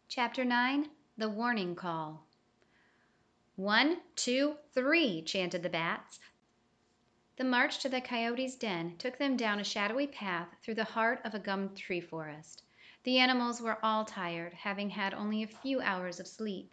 Chapter 9. The Warning Call. 1, 2, 3, chanted the bats. The march to the coyote's den took them down a shadowy path through the heart of a gum tree forest. The animals were all tired, having had only a few hours of sleep.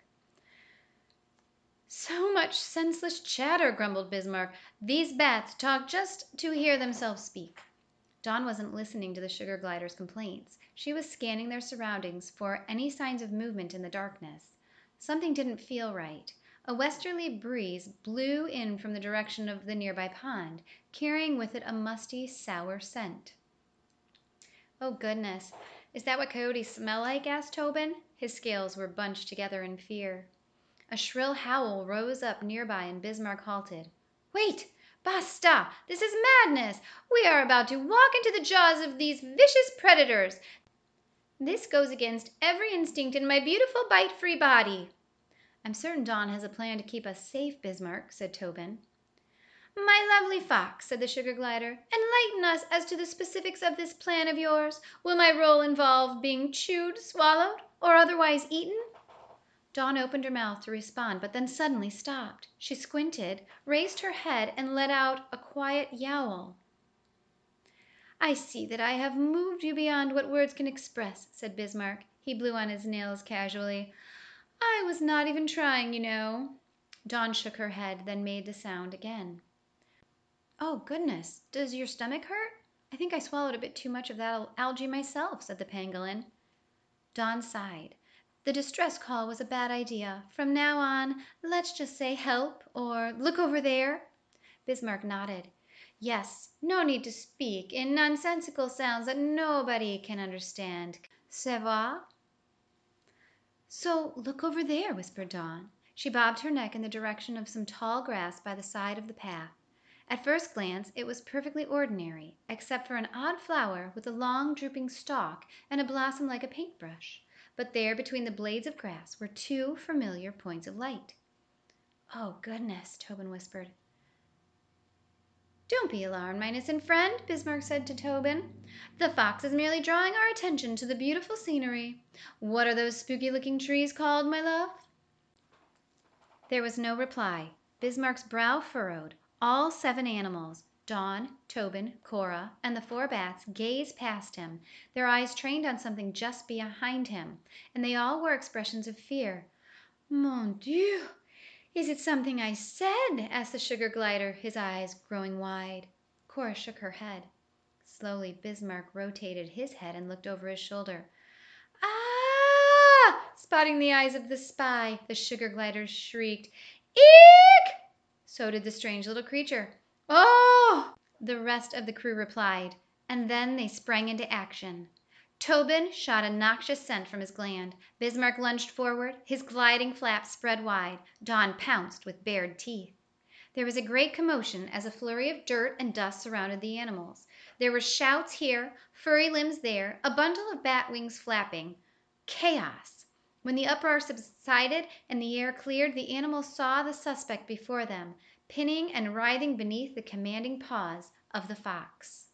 "So much senseless chatter," grumbled Bismarck. "These bats talk just to hear themselves speak." Dawn wasn't listening to the sugar glider's complaints. She was scanning their surroundings for any signs of movement in the darkness. Something didn't feel right. A westerly breeze blew in from the direction of the nearby pond, carrying with it a musty, sour scent. "Oh, goodness. Is that what coyotes smell like?" asked Tobin. His scales were bunched together in fear. A shrill howl rose up nearby and Bismarck halted. "Wait! Basta! This is madness! We are about to walk into the jaws of these vicious predators. This goes against every instinct in my beautiful bite-free body." "I'm certain Dawn has a plan to keep us safe, Bismarck," said Tobin. "My lovely fox," said the sugar glider, "enlighten us as to the specifics of this plan of yours. Will my role involve being chewed, swallowed, or otherwise eaten?" Dawn opened her mouth to respond, but then suddenly stopped. She squinted, raised her head, and let out a quiet yowl. "I see that I have moved you beyond what words can express," said Bismarck. He blew on his nails casually. "I was not even trying, you know." Dawn shook her head, then made the sound again. "Oh, goodness. Does your stomach hurt? I think I swallowed a bit too much of that algae myself," said the pangolin. Dawn sighed. The distress call was a bad idea. From now on, let's just say help or look over there. Bismarck nodded. "Yes, no need to speak in nonsensical sounds that nobody can understand. Savoir?" "So look over there," whispered Dawn. She bobbed her neck in the direction of some tall grass by the side of the path. At first glance it was perfectly ordinary, except for an odd flower with a long drooping stalk and a blossom like a paintbrush. But there between the blades of grass were two familiar points of light. "Oh, goodness," Tobin whispered. "Don't be alarmed, my innocent friend," Bismarck said to Tobin. "The fox is merely drawing our attention to the beautiful scenery. What are those spooky-looking trees called, my love?" There was no reply. Bismarck's brow furrowed. All 7 animals, Dawn, Tobin, Cora, and the 4 bats, gazed past him, their eyes trained on something just behind him, and they all wore expressions of fear. "Mon Dieu! Is it something I said?" asked the sugar glider, his eyes growing wide. Cora shook her head. Slowly Bismarck rotated his head and looked over his shoulder. "Ah!" Spotting the eyes of the spy, the sugar glider shrieked. "Eek!" So did the strange little creature. "Oh!" the rest of the crew replied, and then they sprang into action. Tobin shot a noxious scent from his gland. Bismarck lunged forward, his gliding flaps spread wide. Dawn pounced with bared teeth. There was a great commotion as a flurry of dirt and dust surrounded the animals. There were shouts here, furry limbs there, a bundle of bat wings flapping. Chaos! When the uproar subsided and the air cleared, the animals saw the suspect before them, pinning and writhing beneath the commanding paws of the fox.